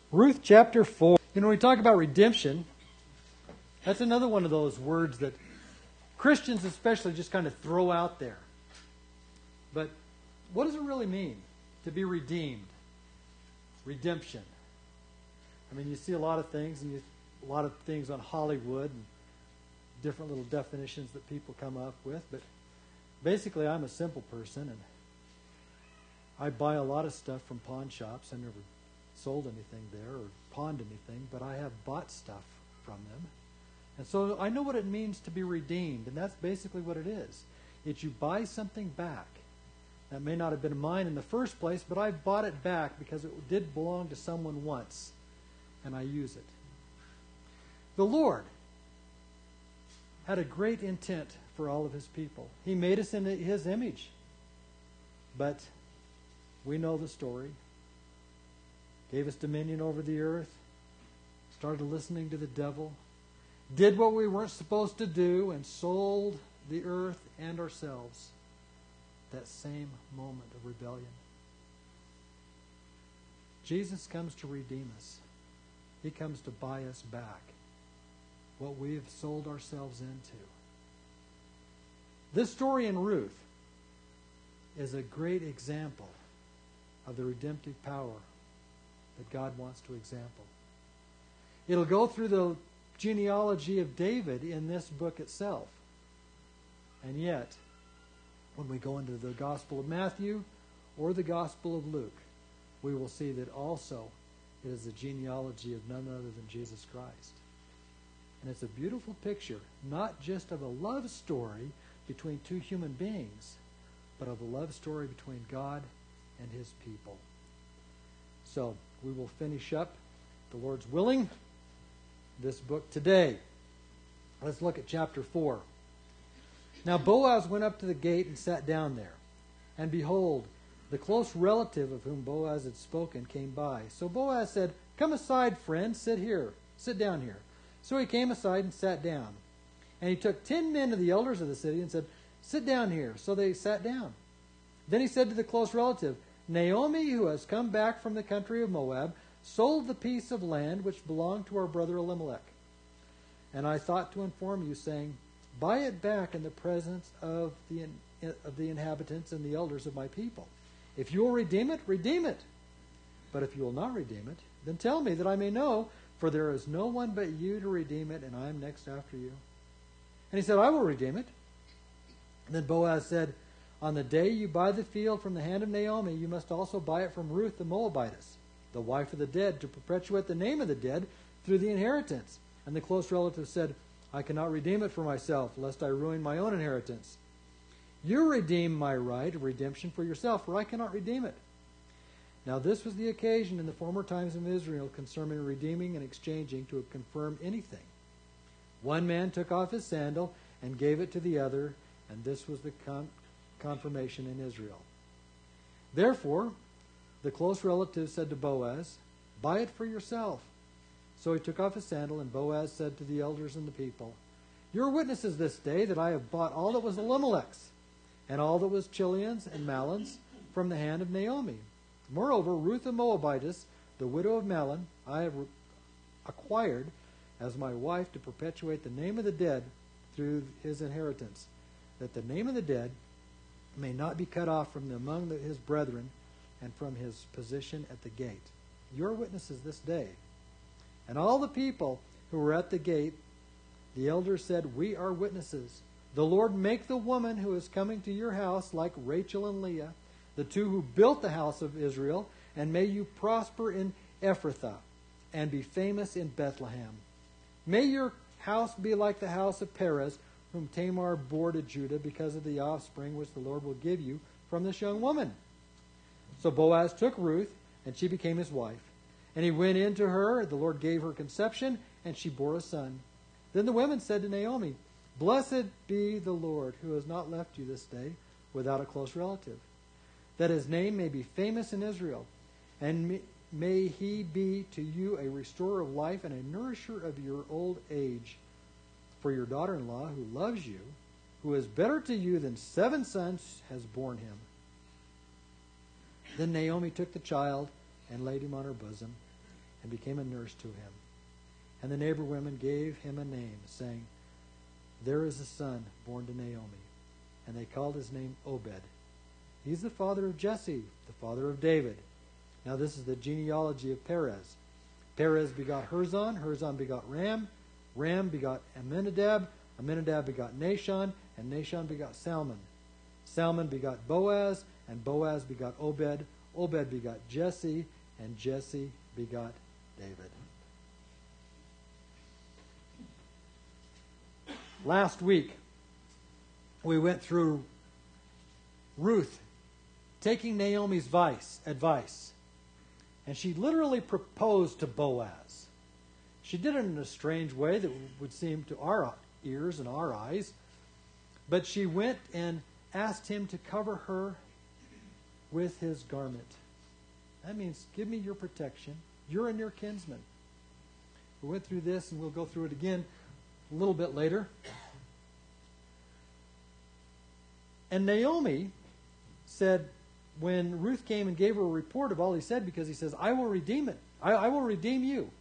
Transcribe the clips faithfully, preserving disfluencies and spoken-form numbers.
Ruth chapter four. You know, when we talk about redemption, that's another one of those words that Christians especially just kind of throw out there. But what does it really mean to be redeemed? Redemption. I mean, you see a lot of things, and you, a lot of things on Hollywood, and different little definitions that people come up with. But basically, I'm a simple person, and I buy a lot of stuff from pawn shops. I never sold anything there or pawned anything, but I have bought stuff from them. And so I know what it means to be redeemed, and that's basically what it is. It's you buy something back. That may not have been mine in the first place, but I bought it back because it did belong to someone once, and I use it. The Lord had a great intent for all of his people. He made us in his image. But we know the story. Gave us dominion over the earth. Started listening to the devil. Did what we weren't supposed to do and sold the earth and ourselves. That same moment of rebellion. Jesus comes to redeem us. He comes to buy us back what we've sold ourselves into. This story in Ruth is a great example of the redemptive power that God wants to example. It'll go through the genealogy of David in this book itself. And yet, when we go into the Gospel of Matthew or the Gospel of Luke, we will see that also it is the genealogy of none other than Jesus Christ. And it's a beautiful picture, not just of a love story between two human beings, but of a love story between God and his people. So, we will finish up, the Lord's willing, this book today. Let's look at chapter four. Now Boaz went up to the gate and sat down there. And behold, the close relative of whom Boaz had spoken came by. So Boaz said, "Come aside, friend, sit here. Sit down here." So he came aside and sat down. And he took ten men of the elders of the city and said, "Sit down here." So they sat down. Then he said to the close relative, "Naomi, who has come back from the country of Moab, sold the piece of land which belonged to our brother Elimelech. And I thought to inform you, saying, buy it back in the presence of the, of the inhabitants and the elders of my people. If you will redeem it, redeem it. But if you will not redeem it, then tell me that I may know, for there is no one but you to redeem it, and I am next after you." And he said, "I will redeem it." And then Boaz said, "On the day you buy the field from the hand of Naomi, you must also buy it from Ruth the Moabitess, the wife of the dead, to perpetuate the name of the dead through the inheritance." And the close relative said, "I cannot redeem it for myself, lest I ruin my own inheritance. You redeem my right of redemption for yourself, for I cannot redeem it." Now this was the occasion in the former times of Israel concerning redeeming and exchanging to confirm anything. One man took off his sandal and gave it to the other, and this was the con- confirmation in Israel. Therefore, the close relative said to Boaz, "Buy it for yourself." So he took off his sandal, and Boaz said to the elders and the people, "You are witnesses this day that I have bought all that was Elimelech's, and all that was Chilion's and Mahlon's from the hand of Naomi. Moreover, Ruth the Moabitess, the widow of Mahlon, I have acquired as my wife to perpetuate the name of the dead through his inheritance, that the name of the dead may not be cut off from among the, his brethren and from his position at the gate. You are witnesses this day." And all the people who were at the gate, the elders said, "We are witnesses. The Lord make the woman who is coming to your house like Rachel and Leah, the two who built the house of Israel, and may you prosper in Ephrathah and be famous in Bethlehem. May your house be like the house of Perez, whom Tamar bore to Judah, because of the offspring which the Lord will give you from this young woman." So Boaz took Ruth, and she became his wife. And he went in to her, the Lord gave her conception, and she bore a son. Then the women said to Naomi, "Blessed be the Lord, who has not left you this day without a close relative, that his name may be famous in Israel, and may he be to you a restorer of life and a nourisher of your old age. For your daughter-in-law, who loves you, who is better to you than seven sons, has borne him." Then Naomi took the child and laid him on her bosom, and became a nurse to him. And the neighbor women gave him a name, saying, there is a son born to Naomi. And they called his name Obed. He's the father of Jesse, the father of David. Now this is the genealogy of Perez. Perez begot Herzon, Herzon begot Ram, Ram begot Amminadab, Amminadab begot Nahshon, and Nahshon begot Salmon. Salmon begot Boaz, and Boaz begot Obed. Obed begot Jesse, and Jesse begot David. Last week, we went through Ruth taking Naomi's vice, advice, and she literally proposed to Boaz. She did it in a strange way that would seem to our ears and our eyes, but she went and asked him to cover her with his garment. That means, give me your protection. You're a near kinsman. We went through this, and we'll go through it again a little bit later. And Naomi said, when Ruth came and gave her a report of all he said, because he says, I will redeem it. I, I will redeem you.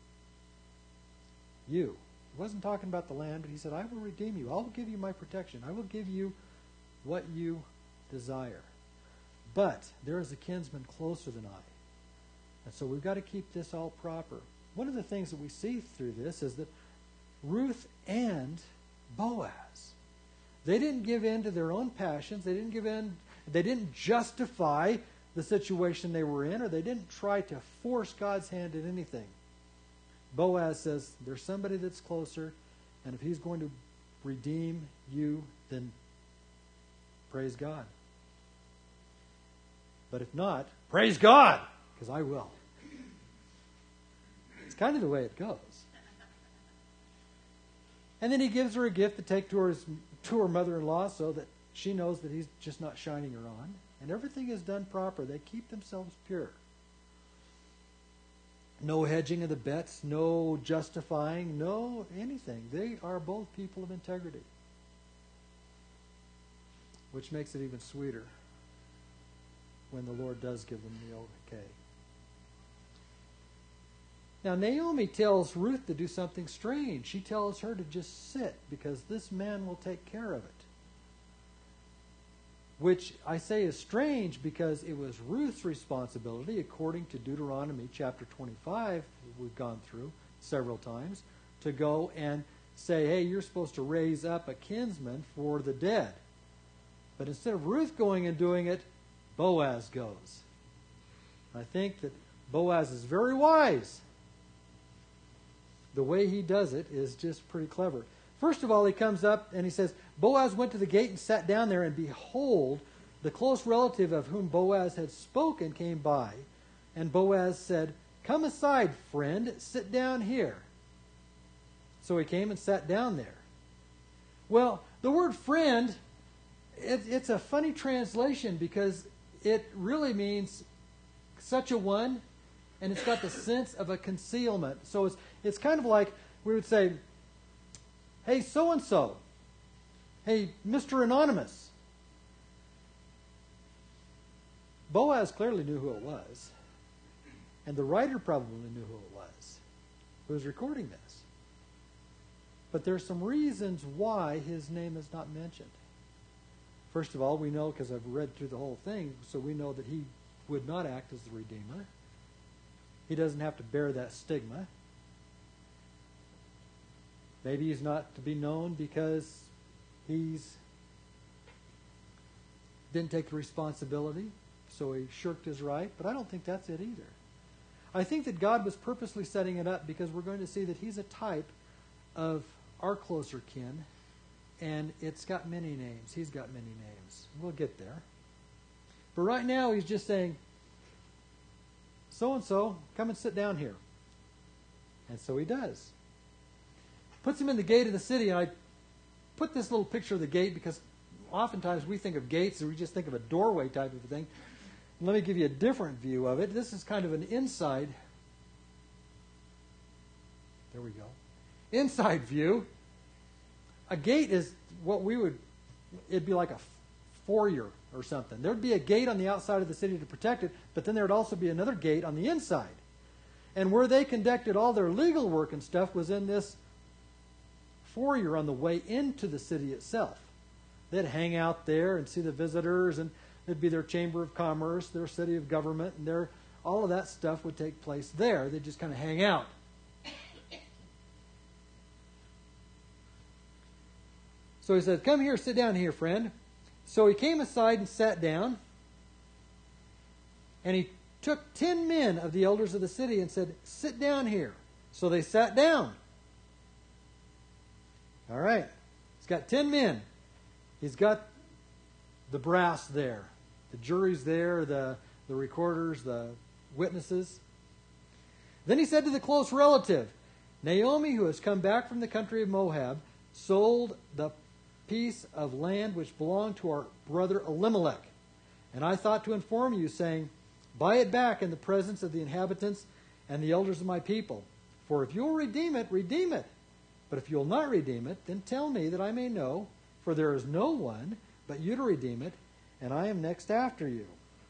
You. He wasn't talking about the land, but he said, I will redeem you. I will give you my protection. I will give you what you desire. But there is a kinsman closer than I. And so we've got to keep this all proper. One of the things that we see through this is that Ruth and Boaz, they didn't give in to their own passions. They didn't give in. They didn't justify the situation they were in, or they didn't try to force God's hand in anything. Boaz says, there's somebody that's closer, and if he's going to redeem you, then praise God. But if not, praise God, because I will. It's kind of the way it goes. And then he gives her a gift to take to her, to her mother-in-law so that she knows that he's just not shining her on. And everything is done proper. They keep themselves pure. No hedging of the bets, no justifying, no anything. They are both people of integrity. Which makes it even sweeter when the Lord does give them the okay. Now Naomi tells Ruth to do something strange. She tells her to just sit because this man will take care of it. Which I say is strange because it was Ruth's responsibility, according to Deuteronomy chapter twenty-five, we've gone through several times, to go and say, hey, you're supposed to raise up a kinsman for the dead. But instead of Ruth going and doing it, Boaz goes. I think that Boaz is very wise. The way he does it is just pretty clever. First of all, he comes up and he says, Boaz went to the gate and sat down there, and behold, the close relative of whom Boaz had spoken came by. And Boaz said, come aside, friend, sit down here. So he came and sat down there. Well, the word friend, it, it's a funny translation because it really means such a one, and it's got the sense of a concealment. So it's it's kind of like we would say, hey, so-and-so. Hey, Mister Anonymous. Boaz clearly knew who it was. And the writer probably knew who it was who was recording this. But there's some reasons why his name is not mentioned. First of all, we know, because I've read through the whole thing, so we know that he would not act as the Redeemer. He doesn't have to bear that stigma. Maybe he's not to be known because he's didn't take the responsibility, so he shirked his right. But I don't think that's it either. I think that God was purposely setting it up because we're going to see that he's a type of our closer kin, and it's got many names. He's got many names. We'll get there. But right now he's just saying, so-and-so, come and sit down here. And so he does. Puts him in the gate of the city, and I put this little picture of the gate because oftentimes we think of gates and we just think of a doorway type of thing. And let me give you a different view of it. This is kind of an inside, there we go, inside view. A gate is what we would, it'd be like a foyer or something. There'd be a gate on the outside of the city to protect it, but then there'd also be another gate on the inside. And where they conducted all their legal work and stuff was in this foyer on the way into the city itself. They'd hang out there and see the visitors, and it'd be their chamber of commerce, their city of government, and their, all of that stuff would take place there. They'd just kind of hang out. So he said, "Come here, sit down here, friend." So he came aside and sat down, and he took ten men of the elders of the city and said, "Sit down here." So they sat down. All right. He's got ten men. He's got the brass there. The jury's there, the, the recorders, the witnesses. Then he said to the close relative, "Naomi, who has come back from the country of Moab, sold the piece of land which belonged to our brother Elimelech. And I thought to inform you, saying, buy it back in the presence of the inhabitants and the elders of my people. For if you will redeem it, redeem it. But if you will not redeem it, then tell me that I may know, for there is no one but you to redeem it, and I am next after you."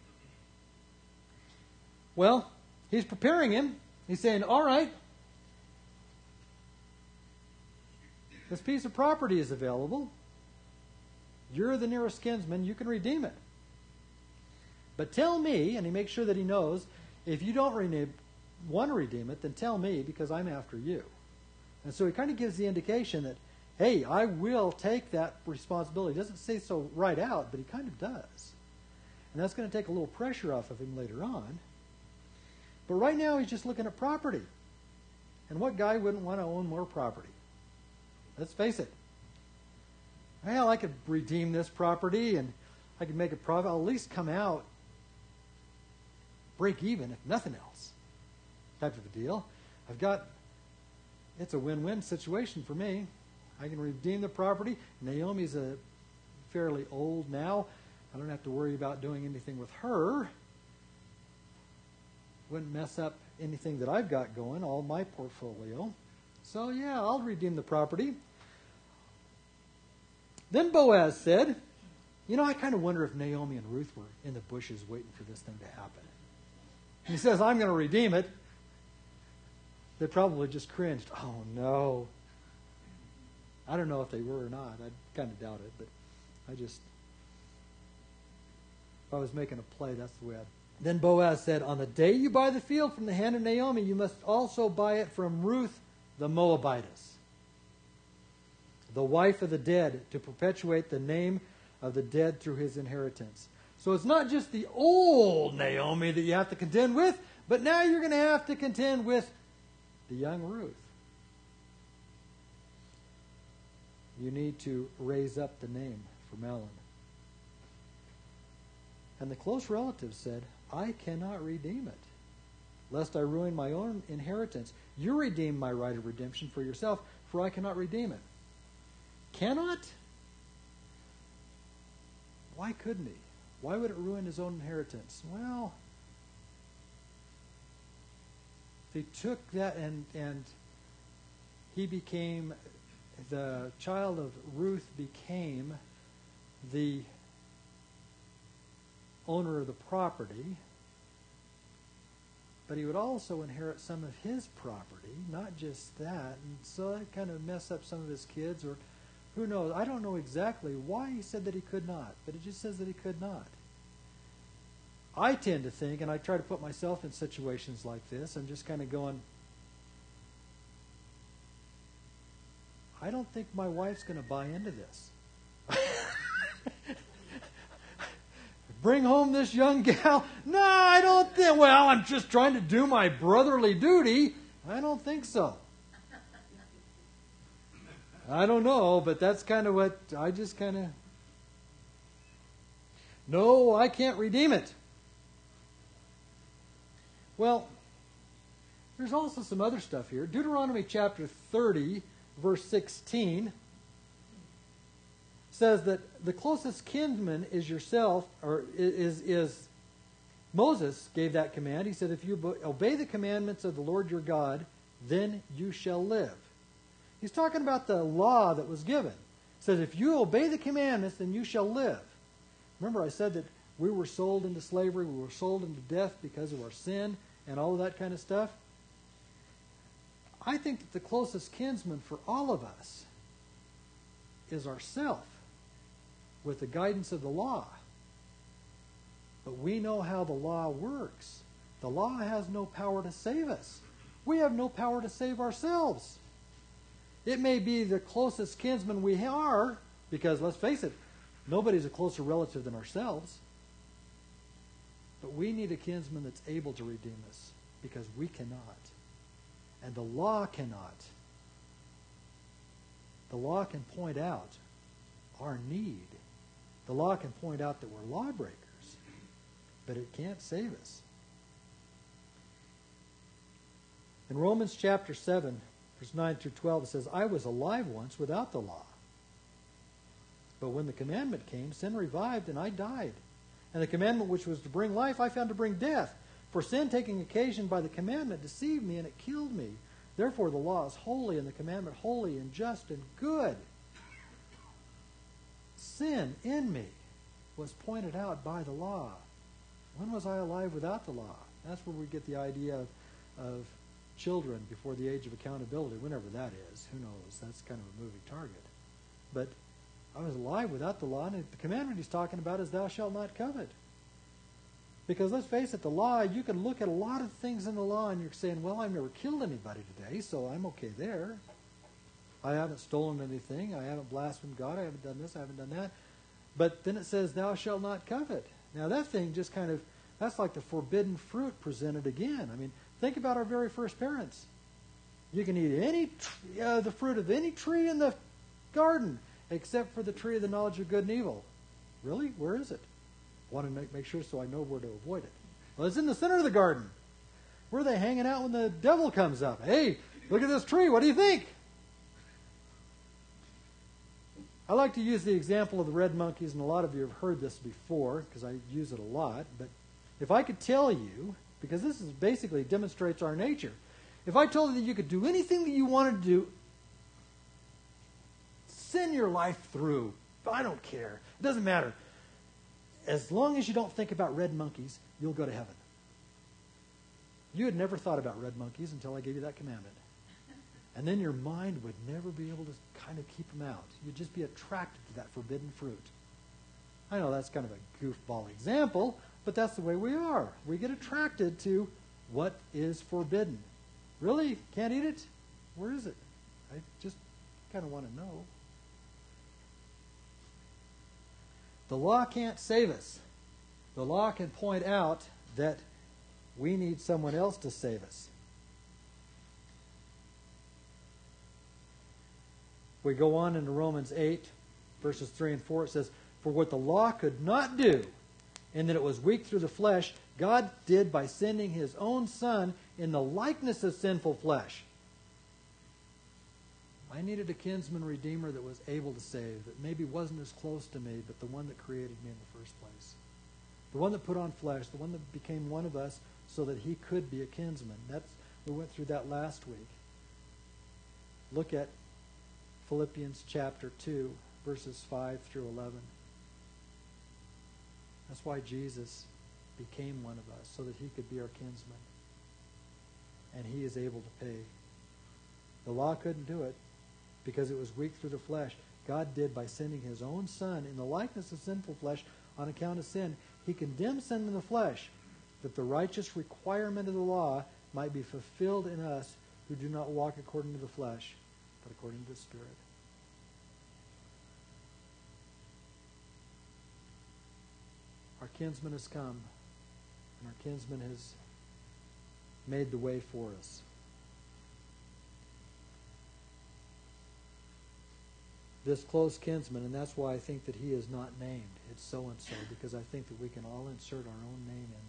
Well, he's preparing him. He's saying, all right, this piece of property is available. You're the nearest kinsman. You can redeem it. But tell me, and he makes sure that he knows, if you don't redeem, want to redeem it, then tell me, because I'm after you. And so he kind of gives the indication that, hey, I will take that responsibility. He doesn't say so right out, but he kind of does. And that's going to take a little pressure off of him later on. But right now he's just looking at property. And what guy wouldn't want to own more property? Let's face it. Well, I could redeem this property and I could make a profit. I'll at least come out, break even, if nothing else, type of a deal. I've got, it's a win-win situation for me. I can redeem the property. Naomi's a fairly old now. I don't have to worry about doing anything with her. Wouldn't mess up anything that I've got going, all my portfolio. So yeah, I'll redeem the property. Then Boaz said, you know, I kind of wonder if Naomi and Ruth were in the bushes waiting for this thing to happen. And he says, I'm going to redeem it. They probably just cringed. Oh, no. I don't know if they were or not. I kind of doubt it, but I just, if I was making a play, that's the way I'd. Then Boaz said, on the day you buy the field from the hand of Naomi, you must also buy it from Ruth the Moabitess, the wife of the dead, to perpetuate the name of the dead through his inheritance. So it's not just the old Naomi that you have to contend with, but now you're going to have to contend with the young Ruth. You need to raise up the name for Mahlon. And the close relatives said, I cannot redeem it, lest I ruin my own inheritance. You redeem my right of redemption for yourself, for I cannot redeem it. Cannot? Why couldn't he? Why would it ruin his own inheritance? Well, they took that and, and he became, the child of Ruth became the owner of the property, but he would also inherit some of his property, not just that. And so that kind of messed up some of his kids, or who knows. I don't know exactly why he said that he could not, but it just says that he could not. I tend to think, and I try to put myself in situations like this, I'm just kind of going, I don't think my wife's going to buy into this. Bring home this young gal? No, I don't think. Well, I'm just trying to do my brotherly duty. I don't think so. I don't know, but that's kind of what I just kind of. No, I can't redeem it. Well, there's also some other stuff here. Deuteronomy chapter thirty, verse sixteen. Says that the closest kinsman is yourself, or is is Moses gave that command. He said, if you obey the commandments of the Lord your God, then you shall live. He's talking about the law that was given. He says, if you obey the commandments, then you shall live. Remember I said that we were sold into slavery, we were sold into death because of our sin and all of that kind of stuff. I think that the closest kinsman for all of us is ourself, with the guidance of the law. But we know how the law works. The law has no power to save us. We have no power to save ourselves. It may be the closest kinsman we are, because let's face it, nobody's a closer relative than ourselves. But we need a kinsman that's able to redeem us, because we cannot. And the law cannot. The law can point out our need. The law can point out that we're lawbreakers, but it can't save us. In Romans chapter seven, verse nine through twelve, it says, I was alive once without the law. But when the commandment came, sin revived, and I died. And the commandment which was to bring life, I found to bring death. For sin, taking occasion by the commandment, deceived me, and it killed me. Therefore the law is holy, and the commandment holy and just and good. Sin in me was pointed out by the law. When was I alive without the law? That's where we get the idea of, of children before the age of accountability, whenever that is. Who knows? That's kind of a moving target. But I was alive without the law, and the commandment he's talking about is thou shalt not covet. Because let's face it, the law, you can look at a lot of things in the law and you're saying, well, I've never killed anybody today, so I'm okay there. I haven't stolen anything. I haven't blasphemed God. I haven't done this. I haven't done that. But then it says, thou shalt not covet. Now that thing just kind of, that's like the forbidden fruit presented again. I mean, think about our very first parents. You can eat any uh, the fruit of any tree in the garden except for the tree of the knowledge of good and evil. Really? Where is it? I want to make, make sure so I know where to avoid it. Well, it's in the center of the garden. Where are they hanging out when the devil comes up? Hey, look at this tree. What do you think? I like to use the example of the red monkeys, and a lot of you have heard this before because I use it a lot. But if I could tell you, because this is basically demonstrates our nature, if I told you that you could do anything that you wanted to do, sin your life through, I don't care. It doesn't matter. As long as you don't think about red monkeys, you'll go to heaven. You had never thought about red monkeys until I gave you that commandment. And then your mind would never be able to kind of keep them out. You'd just be attracted to that forbidden fruit. I know that's kind of a goofball example, but that's the way we are. We get attracted to what is forbidden. Really? Can't eat it? Where is it? I just kind of want to know. The law can't save us. The law can point out that we need someone else to save us. We go on into Romans eight, verses three and four. It says, for what the law could not do, in that it was weak through the flesh, God did by sending his own Son in the likeness of sinful flesh. I needed a kinsman redeemer that was able to save, that maybe wasn't as close to me, but the one that created me in the first place. The one that put on flesh, the one that became one of us so that he could be a kinsman. That's, we went through that last week. Look at Philippians chapter two, verses five through eleven. That's why Jesus became one of us, so that he could be our kinsman. And he is able to pay. The law couldn't do it because it was weak through the flesh. God did by sending his own Son in the likeness of sinful flesh on account of sin. He condemned sin in the flesh, that the righteous requirement of the law might be fulfilled in us who do not walk according to the flesh, but according to the Spirit. Our kinsman has come, and our kinsman has made the way for us. This close kinsman, and that's why I think that he is not named. It's so-and-so, because I think that we can all insert our own name in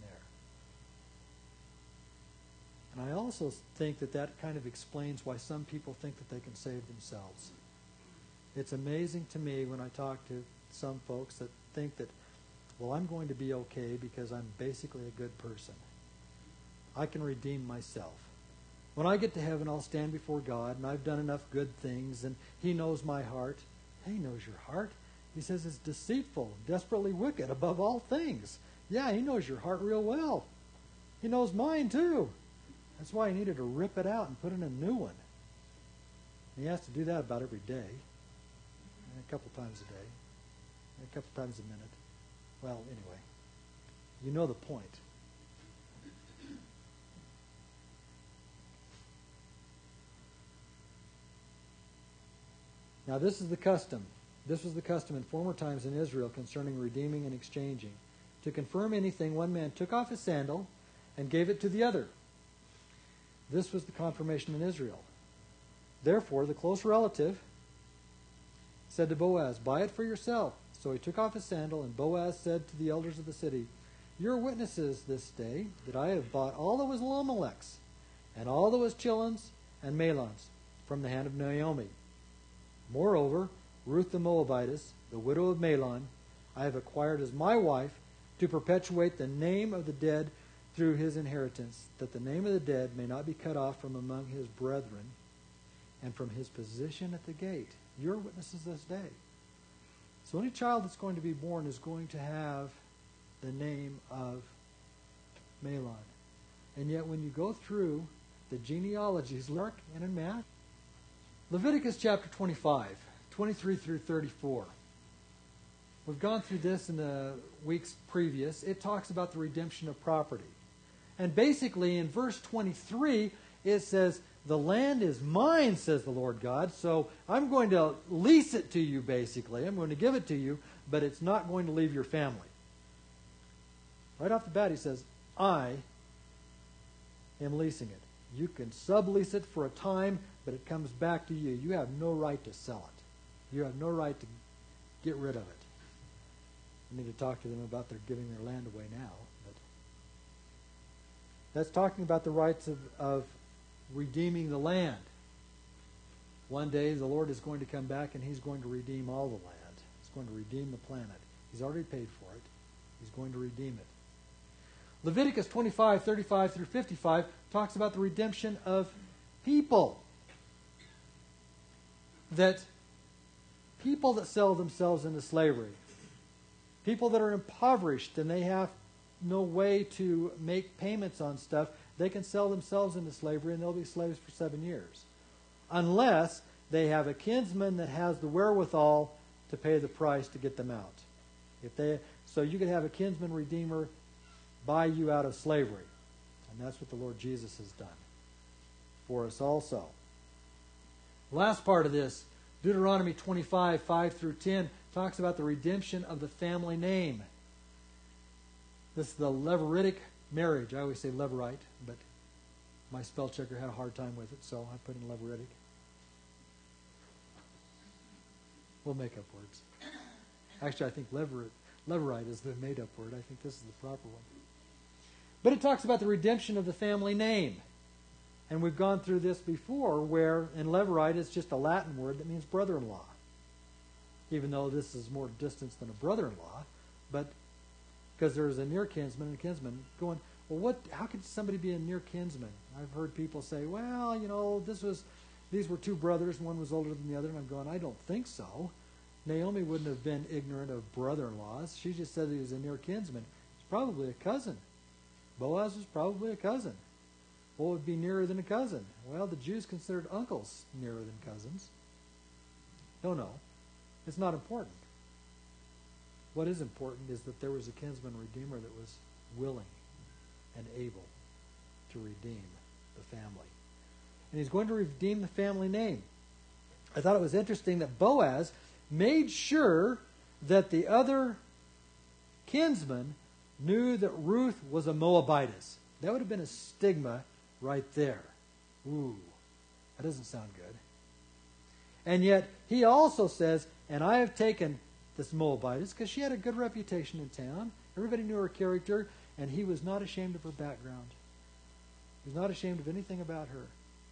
there. And I also think that that kind of explains why some people think that they can save themselves. It's amazing to me when I talk to some folks that think that, well, I'm going to be okay because I'm basically a good person. I can redeem myself. When I get to heaven, I'll stand before God, and I've done enough good things, and he knows my heart. He knows your heart. He says it's deceitful, desperately wicked, above all things. Yeah, he knows your heart real well. He knows mine, too. That's why he needed to rip it out and put in a new one. And he has to do that about every day, and a couple times a day, and a couple times a minute. Well, anyway, you know the point. Now this is the custom. This was the custom in former times in Israel concerning redeeming and exchanging. To confirm anything, one man took off his sandal and gave it to the other. This was the confirmation in Israel. Therefore, the close relative said to Boaz, "Buy it for yourself." So he took off his sandal, and Boaz said to the elders of the city, "You are witnesses this day that I have bought all that was Elimelech's, and all that was Chilion's and Mahlon's from the hand of Naomi. Moreover, Ruth the Moabitess, the widow of Mahlon, I have acquired as my wife to perpetuate the name of the dead through his inheritance, that the name of the dead may not be cut off from among his brethren and from his position at the gate." You're witnesses this day. So any child that's going to be born is going to have the name of Mahlon. And yet when you go through the genealogies, Mark and in Matthew, Leviticus chapter twenty-five, twenty-three through thirty-four. We've gone through this in the weeks previous. It talks about the redemption of property. And basically in verse twenty-three, it says, "The land is mine, says the Lord God, so I'm going to lease it to you, basically. I'm going to give it to you, but it's not going to leave your family." Right off the bat, he says, "I am leasing it. You can sublease it for a time, but it comes back to you. You have no right to sell it. You have no right to get rid of it." I need to talk to them about their giving their land away now. But that's talking about the rights of, of redeeming the land. One day the Lord is going to come back and he's going to redeem all the land. He's going to redeem the planet. He's already paid for it. He's going to redeem it. Leviticus twenty-five, thirty-five through fifty-five talks about the redemption of people. That people that sell themselves into slavery, people that are impoverished and they have no way to make payments on stuff, they can sell themselves into slavery and they'll be slaves for seven years. Unless they have a kinsman that has the wherewithal to pay the price to get them out. If they, so you can have a kinsman redeemer buy you out of slavery. And that's what the Lord Jesus has done for us also. Last part of this, Deuteronomy twenty-five, five through ten, talks about the redemption of the family name. This is the Leveritic marriage. I always say Levirate, but my spell checker had a hard time with it, so I put in Leveritic. We'll make up words. Actually, I think Levirate, Levirate is the made-up word. I think this is the proper one. But it talks about the redemption of the family name. And we've gone through this before, where in Levirate it's just a Latin word that means brother-in-law. Even though this is more distance than a brother-in-law, but because there's a near kinsman and a kinsman going, well, what? How could somebody be a near kinsman? I've heard people say, well, you know, this was, these were two brothers, one was older than the other, and I'm going, I don't think so. Naomi wouldn't have been ignorant of brother-in-laws. She just said he was a near kinsman. He's probably a cousin. Boaz was probably a cousin. What would be nearer than a cousin? Well, the Jews considered uncles nearer than cousins. Don't know. It's not important. What is important is that there was a kinsman redeemer that was willing and able to redeem the family. And he's going to redeem the family name. I thought it was interesting that Boaz made sure that the other kinsman knew that Ruth was a Moabitess. That would have been a stigma right there. Ooh, that doesn't sound good. And yet, he also says, and I have taken this Moabitess, because she had a good reputation in town. Everybody knew her character, and he was not ashamed of her background. He was not ashamed of anything about her.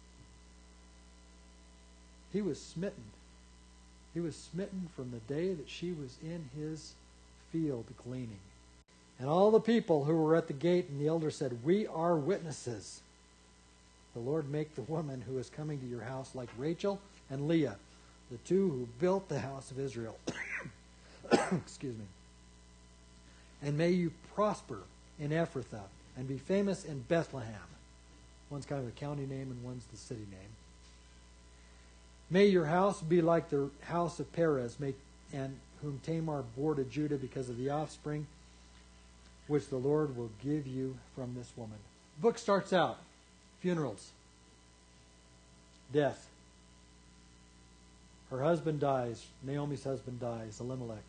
He was smitten. He was smitten from the day that she was in his field gleaning. And all the people who were at the gate and the elder said, we are witnesses. The Lord make the woman who is coming to your house like Rachel and Leah, the two who built the house of Israel. Excuse me. And may you prosper in Ephrathah and be famous in Bethlehem. One's kind of a county name and one's the city name. May your house be like the house of Perez, may, and whom Tamar bore to Judah because of the offspring which the Lord will give you from this woman. The book starts out, funerals, death. Her husband dies. Naomi's husband dies, Elimelech.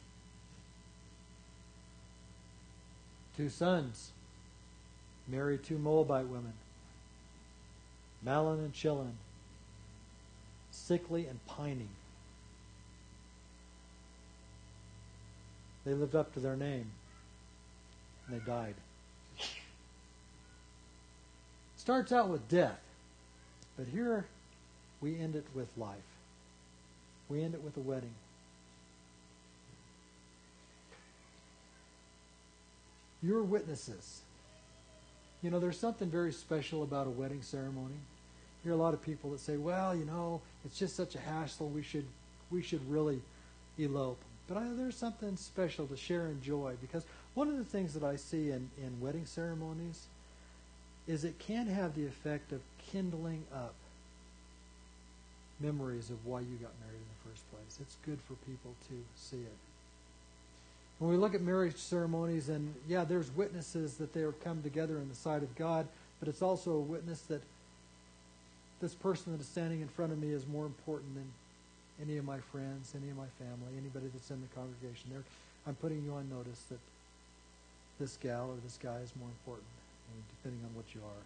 Two sons marry two Moabite women, Mahlon and Chilion, sickly and pining. They lived up to their name, and they died. Starts out with death, but here we end it with life. We end it with a wedding. Your witnesses. You know, there's something very special about a wedding ceremony. You hear a lot of people that say, well, you know, it's just such a hassle, we should we should really elope. But I, there's something special to share in joy, because one of the things that I see in, in wedding ceremonies is it can have the effect of kindling up memories of why you got married in the first place. It's good for people to see it. When we look at marriage ceremonies, and yeah, there's witnesses that they are come together in the sight of God, but it's also a witness that this person that is standing in front of me is more important than any of my friends, any of my family, anybody that's in the congregation. There, I'm putting you on notice that this gal or this guy is more important, depending on what you are.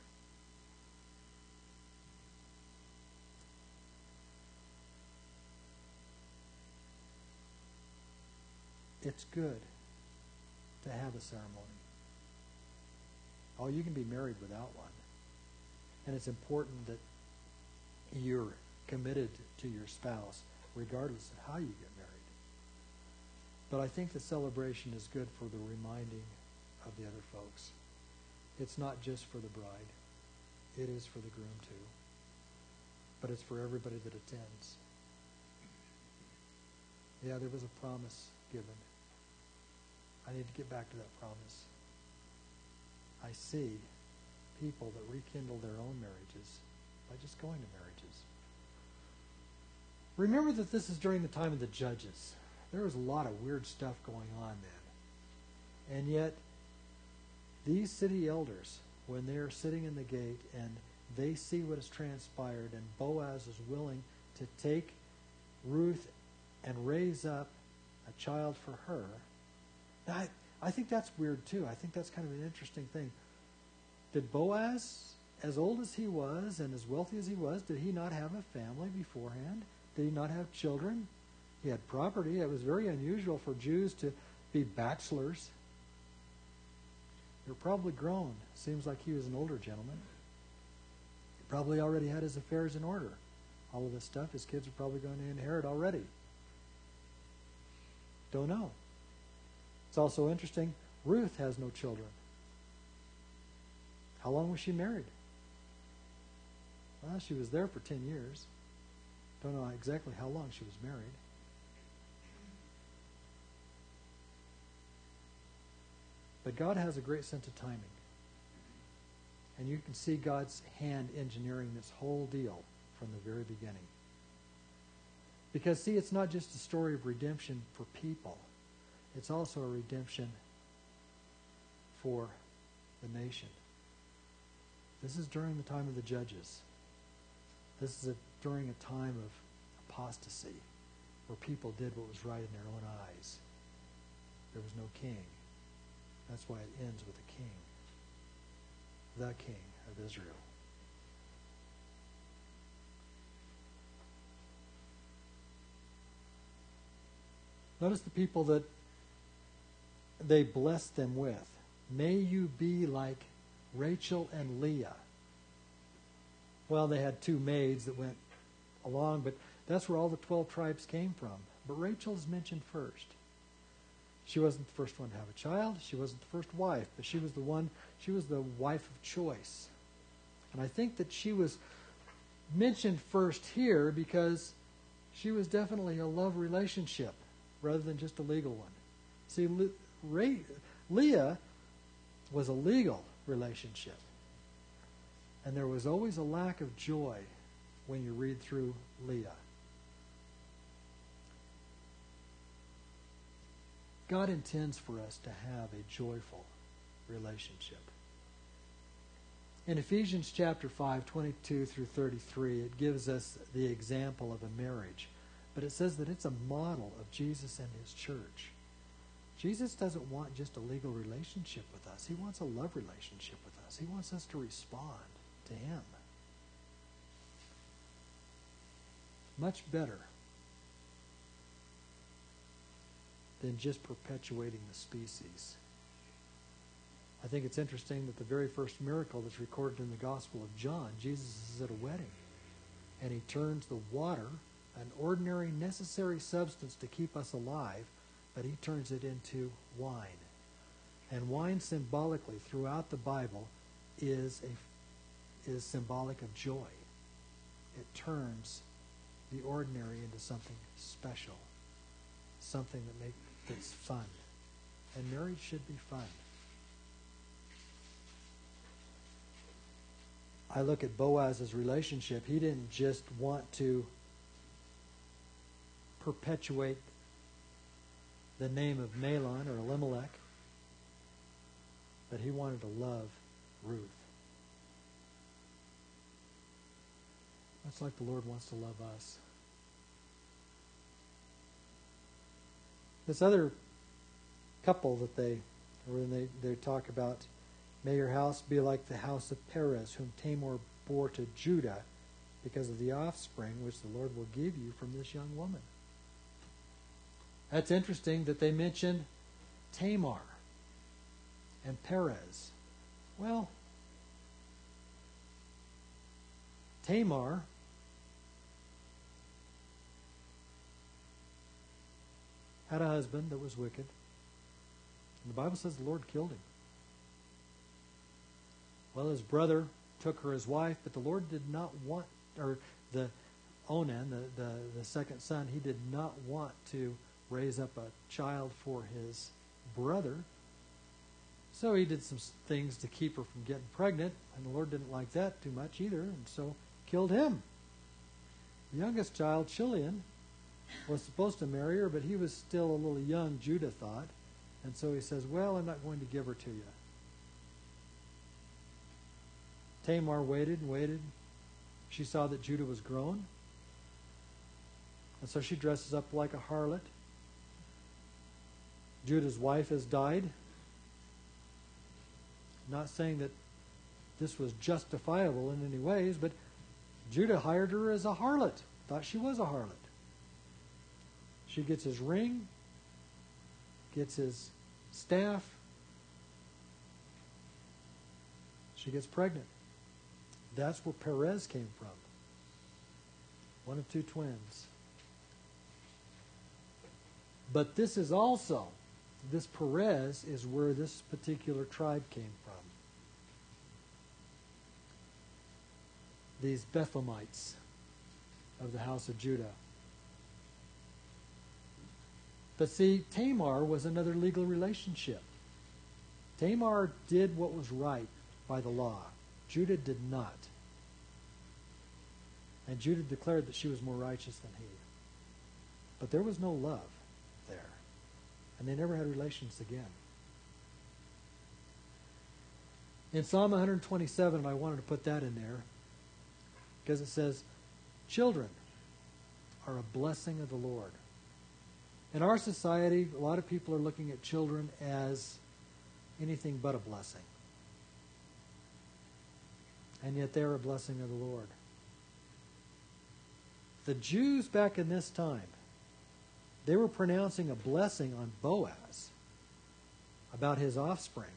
It's good to have a ceremony. Oh, you can be married without one. And it's important that you're committed to your spouse, regardless of how you get married. But I think the celebration is good for the reminding of the other folks. It's not just for the bride. It is for the groom too. But it's for everybody that attends. Yeah, there was a promise given. I need to get back to that promise. I see people that rekindle their own marriages by just going to marriages. Remember that this is during the time of the judges. There was a lot of weird stuff going on then. And yet, these city elders, when they're sitting in the gate and they see what has transpired, and Boaz is willing to take Ruth and raise up a child for her, I, I think that's weird too. I think that's kind of an interesting thing. Did Boaz, as old as he was and as wealthy as he was, did he not have a family beforehand? Did he not have children? He had property. It was very unusual for Jews to be bachelors. They were probably grown. Seems like he was an older gentleman. He probably already had his affairs in order. All of this stuff his kids are probably going to inherit already. Don't know. It's also interesting, Ruth has no children. How long was she married? Well, she was there for ten years. Don't know exactly how long she was married. But God has a great sense of timing. And you can see God's hand engineering this whole deal from the very beginning. Because, see, it's not just a story of redemption for people. It's also a redemption for the nation. This is during the time of the judges. This is a, during a time of apostasy, where people did what was right in their own eyes. There was no king. That's why it ends with a king. The king of Israel. Notice the people that they blessed them with. May you be like Rachel and Leah. Well, they had two maids that went along, but that's where all the twelve tribes came from. But Rachel is mentioned first. She wasn't the first one to have a child. She wasn't the first wife, but she was the one, she was the wife of choice. And I think that she was mentioned first here because she was definitely a love relationship rather than just a legal one. See, Le- Ray, Leah was a legal relationship. And there was always a lack of joy when you read through Leah. God intends for us to have a joyful relationship. In Ephesians chapter five, twenty-two through thirty-three, it gives us the example of a marriage. But it says that it's a model of Jesus and his church. Jesus doesn't want just a legal relationship with us. He wants a love relationship with us. He wants us to respond to him. Much better than just perpetuating the species. I think it's interesting that the very first miracle that's recorded in the Gospel of John, Jesus is at a wedding, and he turns the water, an ordinary, necessary substance to keep us alive, but he turns it into wine. And wine symbolically throughout the Bible is a is symbolic of joy. It turns the ordinary into something special, something that makes that's fun. And marriage should be fun. I look at Boaz's relationship. He didn't just want to perpetuate the name of Mahlon or Elimelech, but he wanted to love Ruth. That's like the Lord wants to love us. This other couple that they, when they, they talk about, may your house be like the house of Perez, whom Tamar bore to Judah, because of the offspring which the Lord will give you from this young woman. That's interesting that they mention Tamar and Perez. Well, Tamar had a husband that was wicked. And the Bible says the Lord killed him. Well, his brother took her as wife, but the Lord did not want, or the Onan, the, the, the second son, he did not want to raise up a child for his brother. So he did some things to keep her from getting pregnant, and the Lord didn't like that too much either, and so killed him. The youngest child, Chilean, was supposed to marry her, but he was still a little young, Judah thought, and so he says, well, I'm not going to give her to you. Tamar waited and waited. She saw that Judah was grown, and so she dresses up like a harlot. Judah's wife has died. Not saying that this was justifiable in any ways, but Judah hired her as a harlot. Thought she was a harlot. She gets his ring, gets his staff. She gets pregnant. That's where Perez came from. One of two twins. But this is also, this Perez is where this particular tribe came from. These Bethlehemites of the house of Judah. But see, Tamar was another legal relationship. Tamar did what was right by the law. Judah did not. And Judah declared that she was more righteous than he. But there was no love there. And they never had relations again. In Psalm one twenty-seven, I wanted to put that in there, because it says, children are a blessing of the Lord. In our society, a lot of people are looking at children as anything but a blessing. And yet they're a blessing of the Lord. The Jews back in this time, they were pronouncing a blessing on Boaz about his offspring.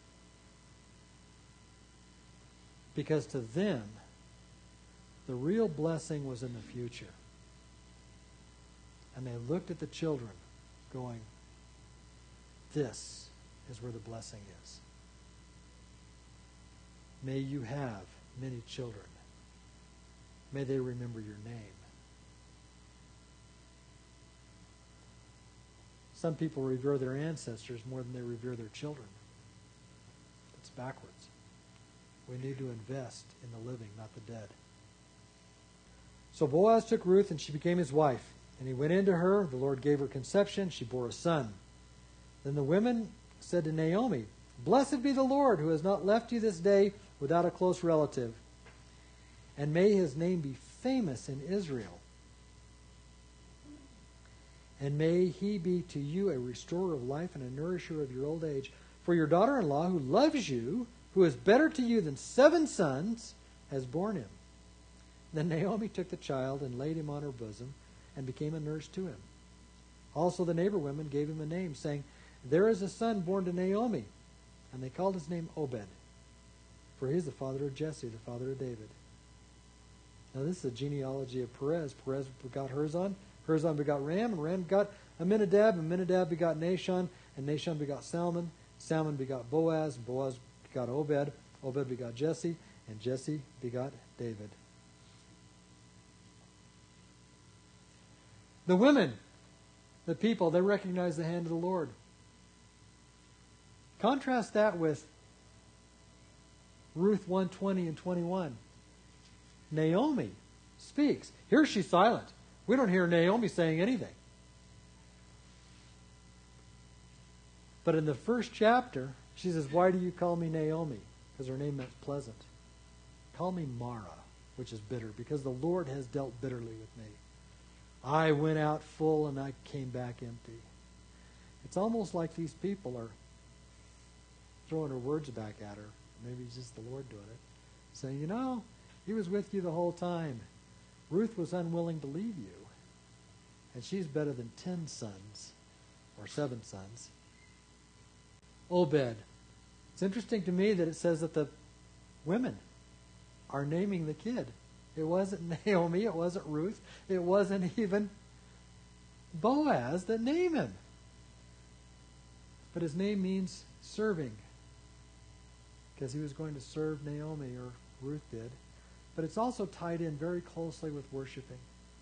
Because to them, the real blessing was in the future. And they looked at the children going, this is where the blessing is. May you have many children. May they remember your name. Some people revere their ancestors more than they revere their children. It's backwards. We need to invest in the living, not the dead. So Boaz took Ruth, and she became his wife. And he went into her. The Lord gave her conception. She bore a son. Then the women said to Naomi, "Blessed be the Lord, who has not left you this day without a close relative. And may his name be famous in Israel. And may he be to you a restorer of life and a nourisher of your old age. For your daughter-in-law, who loves you, who is better to you than seven sons, has borne him." Then Naomi took the child and laid him on her bosom and became a nurse to him. Also the neighbor women gave him a name, saying, "There is a son born to Naomi." And they called his name Obed, for he is the father of Jesse, the father of David. Now this is the genealogy of Perez. Perez begot Herzon. Herzon begot Ram, and Ram begot Amminadab, and Amminadab begot Nahshon, and Nahshon begot Salmon. Salmon begot Boaz, and Boaz begot Obed. Obed begot Jesse, and Jesse begot David. The women, the people, they recognize the hand of the Lord. Contrast that with Ruth one twenty and twenty-one. Naomi speaks. Here she's silent. We don't hear Naomi saying anything. But in the first chapter, she says, "Why do you call me Naomi?" Because her name meant pleasant. "Call me Mara," which is bitter, because the Lord has dealt bitterly with me. I went out full and I came back empty. It's almost like these people are throwing her words back at her. Maybe it's just the Lord doing it. Saying, you know, he was with you the whole time. Ruth was unwilling to leave you. And she's better than ten sons, or seven sons. Obed. It's interesting to me that it says that the women are naming the kid. It wasn't Naomi, it wasn't Ruth, it wasn't even Boaz that named him. But his name means serving, because he was going to serve Naomi, or Ruth did. But it's also tied in very closely with worshiping.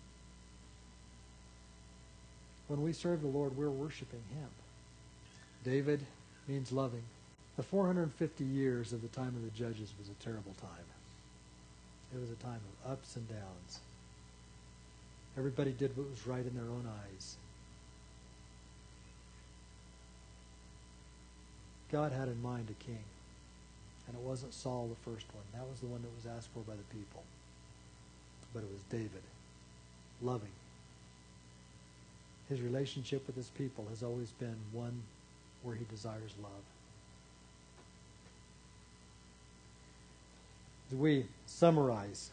When we serve the Lord, we're worshiping him. David means loving. The four hundred fifty years of the time of the judges was a terrible time. It was a time of ups and downs. Everybody did what was right in their own eyes. God had in mind a king. And it wasn't Saul the first one. That was the one that was asked for by the people. But it was David. Loving. His relationship with his people has always been one where he desires love. As we summarize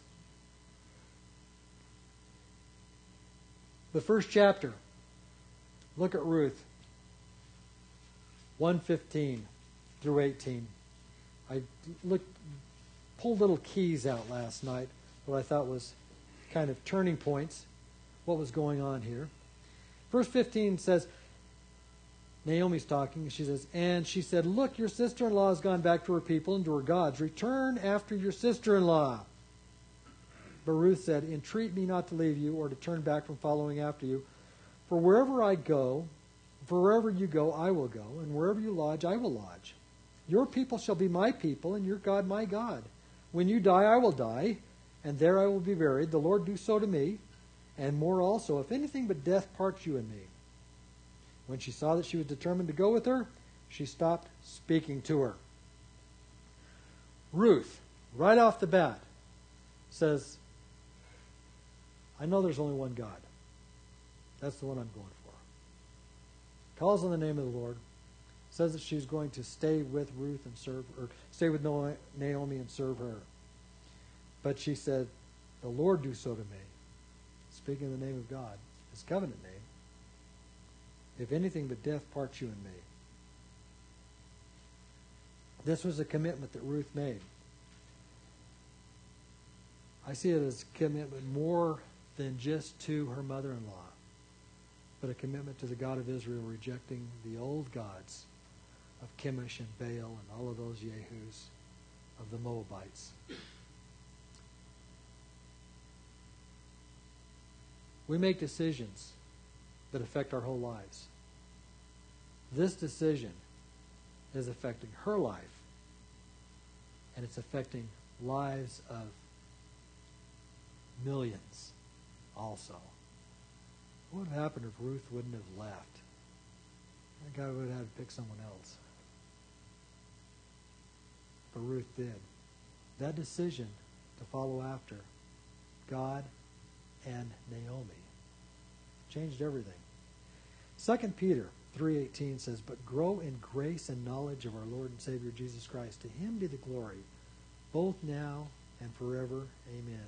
the first chapter, look at Ruth one fifteen through eighteen. I looked, pulled little keys out last night, what I thought was kind of turning points, what was going on here. Verse fifteen says, Naomi's talking, she says, and she said, "Look, your sister-in-law has gone back to her people and to her gods. Return after your sister-in-law." But Ruth said, "Entreat me not to leave you or to turn back from following after you. For wherever I go, for wherever you go, I will go, and wherever you lodge, I will lodge. Your people shall be my people, and your God my God. When you die, I will die, and there I will be buried. The Lord do so to me, and more also, if anything but death parts you and me." When she saw that she was determined to go with her, she stopped speaking to her. Ruth, right off the bat, says, I know there's only one God. That's the one I'm going for. Calls on the name of the Lord. Says that she's going to stay with Ruth and serve, or stay with Naomi and serve her. But she said, "The Lord do so to me," speaking in the name of God, his covenant name, "if anything but death parts you and me." This was a commitment that Ruth made. I see it as a commitment more than just to her mother-in-law, but a commitment to the God of Israel, rejecting the old gods of Chemosh and Baal and all of those Yehus of the Moabites. We make decisions that affect our whole lives. This decision is affecting her life And it's affecting lives of millions also. What would happen if Ruth wouldn't have left? That guy would have had to pick someone else. But Ruth did. That decision to follow after God and Naomi changed everything. Second Peter three eighteen says, "But grow in grace and knowledge of our Lord and Savior Jesus Christ. To him be the glory, both now and forever. Amen."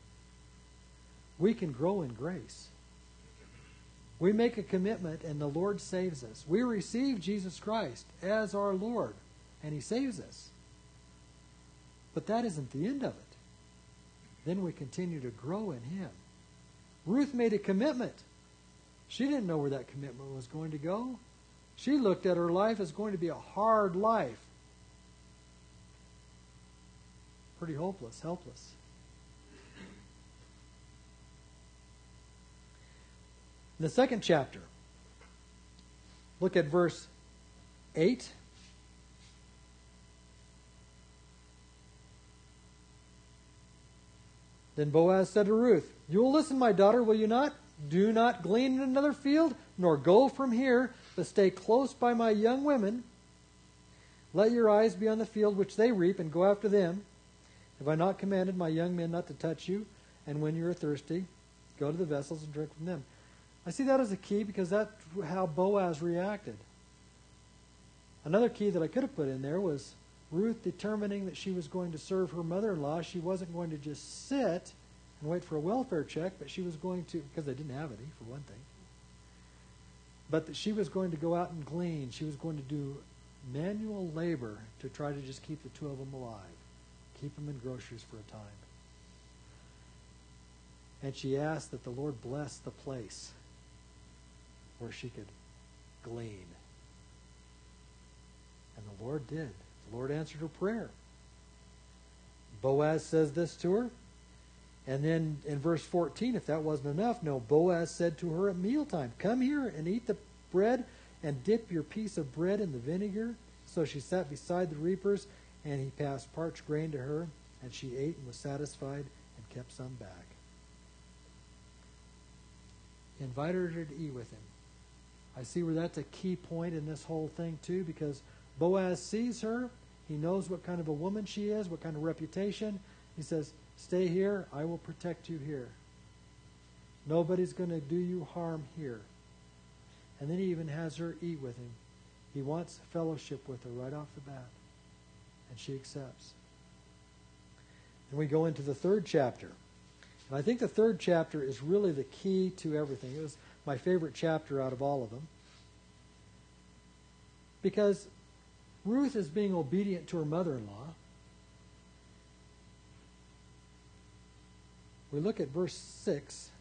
We can grow in grace. We make a commitment and the Lord saves us. We receive Jesus Christ as our Lord and he saves us. But that isn't the end of it. Then we continue to grow in him. Ruth made a commitment. She didn't know where that commitment was going to go. She looked at her life as going to be a hard life. Pretty hopeless, helpless. In the second chapter, look at verse eight. Then Boaz said to Ruth, "You will listen, my daughter, will you not? Do not glean in another field, nor go from here, but stay close by my young women. Let your eyes be on the field which they reap, and go after them. Have I not commanded my young men not to touch you? And when you are thirsty, go to the vessels and drink from them." I see that as a key because that's how Boaz reacted. Another key that I could have put in there was Ruth determining that she was going to serve her mother-in-law. She wasn't going to just sit and wait for a welfare check, but she was going to, because they didn't have any, for one thing, but that she was going to go out and glean. She was going to do manual labor to try to just keep the two of them alive, keep them in groceries for a time. And she asked that the Lord bless the place where she could glean. And the Lord did. The Lord answered her prayer. Boaz says this to her. And then in verse fourteen, if that wasn't enough, no, Boaz said to her at mealtime, "Come here and eat the bread and dip your piece of bread in the vinegar." So she sat beside the reapers, and he passed parched grain to her, and she ate and was satisfied and kept some back. He invited her to eat with him. I see where that's a key point in this whole thing too, because Boaz sees her. He knows what kind of a woman she is, what kind of reputation. He says, "Stay here. I will protect you here. Nobody's going to do you harm here." And then he even has her eat with him. He wants fellowship with her right off the bat. And she accepts. And we go into the third chapter. And I think the third chapter is really the key to everything. It was my favorite chapter out of all of them. Because Ruth is being obedient to her mother-in-law. We look at verse six.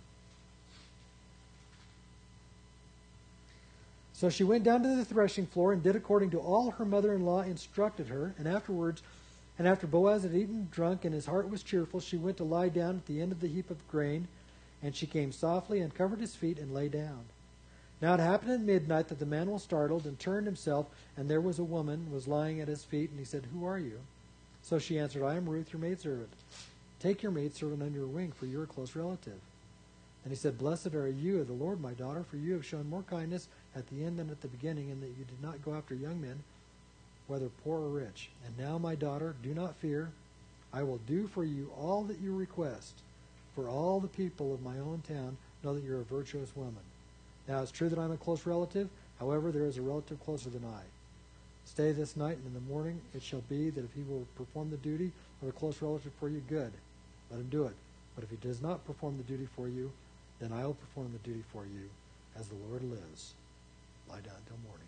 So she went down to the threshing floor and did according to all her mother-in-law instructed her. And afterwards, and after Boaz had eaten and drunk, and his heart was cheerful, she went to lie down at the end of the heap of grain. And she came softly and covered his feet and lay down. Now it happened at midnight that the man was startled and turned himself, and there was a woman was lying at his feet, and he said, "Who are you?" So she answered, "I am Ruth, your maidservant. Take your maidservant under your wing, for you are a close relative." And he said, "Blessed are you of the Lord, my daughter, for you have shown more kindness at the end than at the beginning, in that you did not go after young men, whether poor or rich. And now, my daughter, do not fear. I will do for you all that you request, for all the people of my own town know that you're a virtuous woman. Now, it's true that I'm a close relative. However, there is a relative closer than I. Stay this night, and in the morning it shall be that if he will perform the duty of a close relative for you, good. Let him do it. But if he does not perform the duty for you, then I will perform the duty for you, as the Lord lives. Lie down till morning."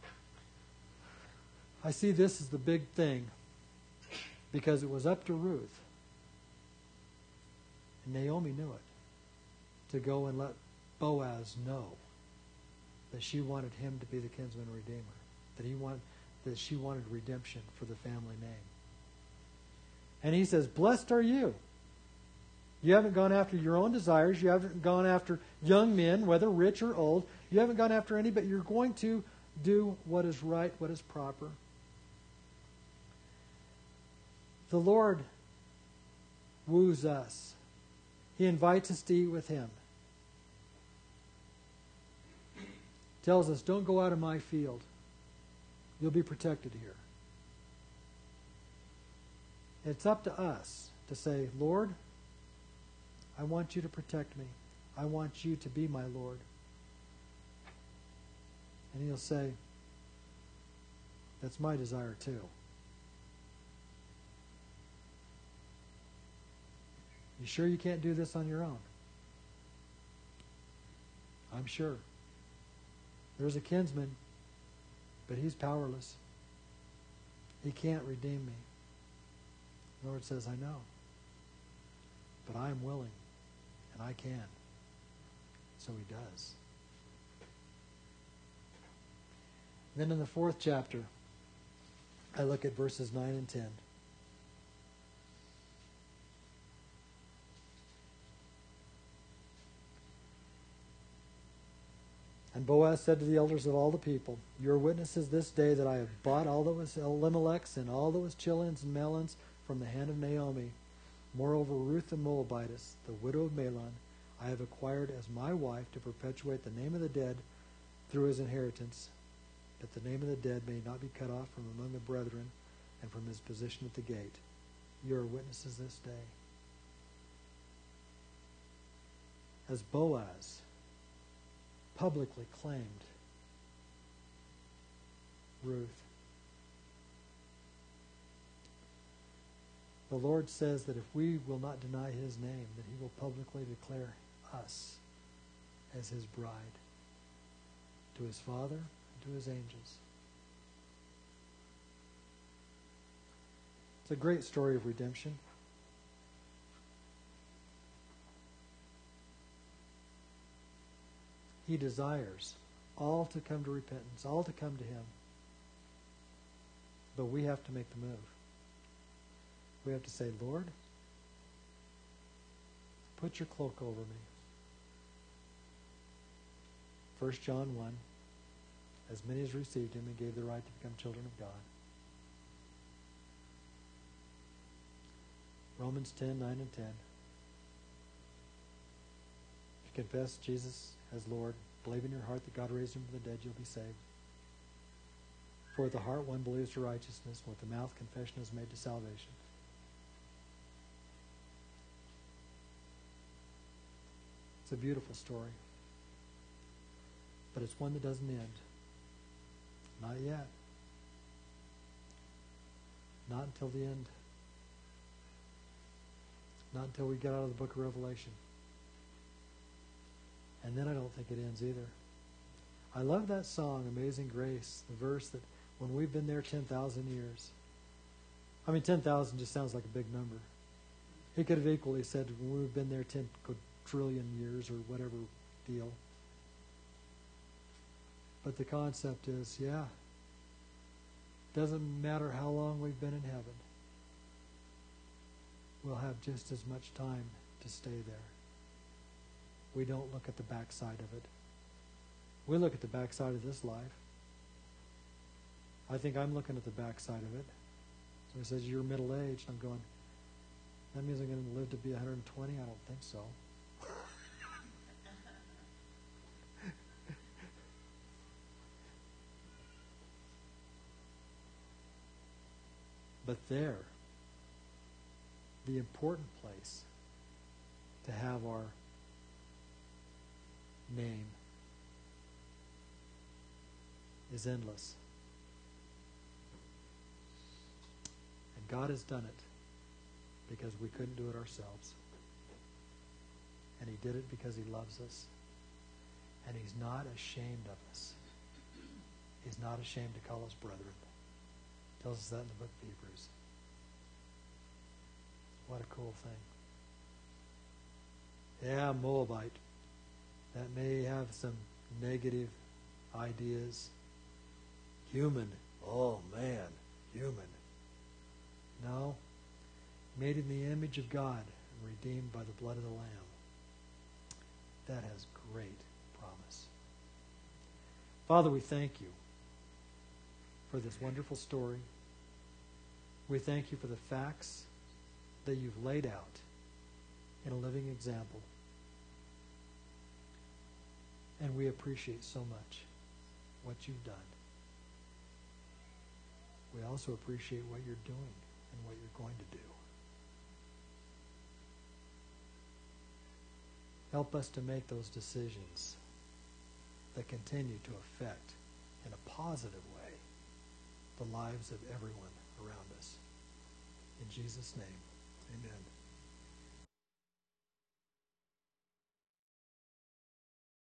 I see this as the big thing, because it was up to Ruth, and Naomi knew it, to go and let Boaz know that she wanted him to be the kinsman redeemer, that he wanted, that she wanted redemption for the family name. And he says, "Blessed are you. You haven't gone after your own desires. You haven't gone after young men, whether rich or old. You haven't gone after any, but you're going to do what is right, what is proper." The Lord woos us. He invites us to eat with Him. Tells us, don't go out of my field. You'll be protected here. It's up to us to say, Lord, I want you to protect me. I want you to be my Lord. And He'll say, that's my desire too. You sure you can't do this on your own? I'm sure. There's a kinsman, but he's powerless. He can't redeem me. The Lord says, I know. But I am willing, and I can. So He does. Then in the fourth chapter, I look at verses nine and ten. And Boaz said to the elders of all the people, you are witnesses this day that I have bought all that was Elimelech's and all that was Chilion's and Mahlon's from the hand of Naomi. Moreover, Ruth the Moabitess, the widow of Mahlon, I have acquired as my wife to perpetuate the name of the dead through his inheritance, that the name of the dead may not be cut off from among the brethren and from his position at the gate. You are witnesses this day. As Boaz publicly claimed Ruth, the Lord says that if we will not deny His name, that He will publicly declare us as His bride to His Father and to His angels. It's a great story of redemption. He desires all to come to repentance, all to come to Him. But we have to make the move. We have to say, Lord, put your cloak over me. First John one, as many as received Him and gave the right to become children of God. Romans ten, nine and ten. If you confess Jesus as Lord, believe in your heart that God raised Him from the dead, you'll be saved. For with the heart one believes to righteousness, with the mouth confession is made to salvation. It's a beautiful story. But it's one that doesn't end. Not yet. Not until the end. Not until we get out of the book of Revelation. And then I don't think it ends either. I love that song, Amazing Grace, the verse that when we've been there ten thousand years. I mean, ten thousand just sounds like a big number. He could have equally said when we've been there ten quadrillion years or whatever deal. But the concept is, yeah, doesn't matter how long we've been in heaven. We'll have just as much time to stay there. We don't look at the backside of it. We look at the backside of this life. I think I'm looking at the backside of it. So he says, you're middle-aged. I'm going, that means I'm going to live to be one hundred twenty? I don't think so. But there, the important place to have our name is endless. And God has done it because we couldn't do it ourselves. And He did it because He loves us. And He's not ashamed of us. He's not ashamed to call us brethren. He tells us that in the book of Hebrews. What a cool thing. Yeah, Moabite. That may have some negative ideas. Human. Oh, man. Human. No. Made in the image of God and redeemed by the blood of the Lamb. That has great promise. Father, we thank You for this wonderful story. We thank you for the facts that you've laid out in a living example. And we appreciate so much what you've done. We also appreciate what you're doing and what you're going to do. Help us to make those decisions that continue to affect, in a positive way, the lives of everyone around us. In Jesus' name, amen.